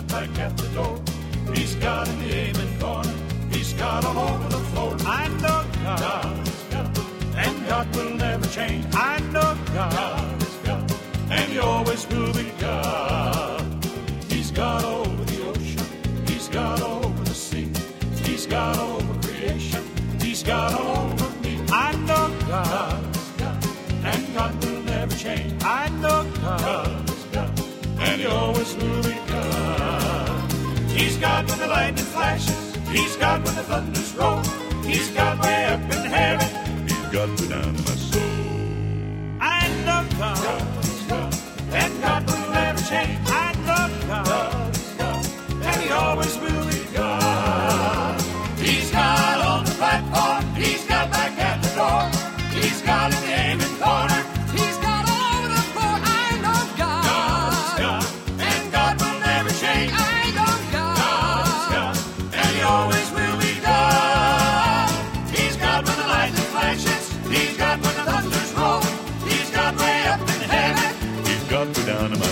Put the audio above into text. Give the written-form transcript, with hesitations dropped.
back at the door. He's God in the amen corner. He's God all over the floor. I know God is God, and God will never change. I know God is God, and He always will be God. He's God over the ocean. He's God over the sea. He's God over creation. He's God all over me. I know God is God, and God will never change. I know God is God, and He always will be God. He's God when the lightning flashes. He's God when the thunders roll. He's God way up in heaven. He's God way down in my soul. I know God is God, and God will never change. I know God is God, and He always will be God. He's God on the platform. He's God back at the door. He's God in the amen corner. He's God all over the floor. I know God. God is God, and God will never change. I know God. God is God, and He always will be God. He's God when the lightning flashes. He's God when the thunders roll. He's God way up in heaven. He's God way down in my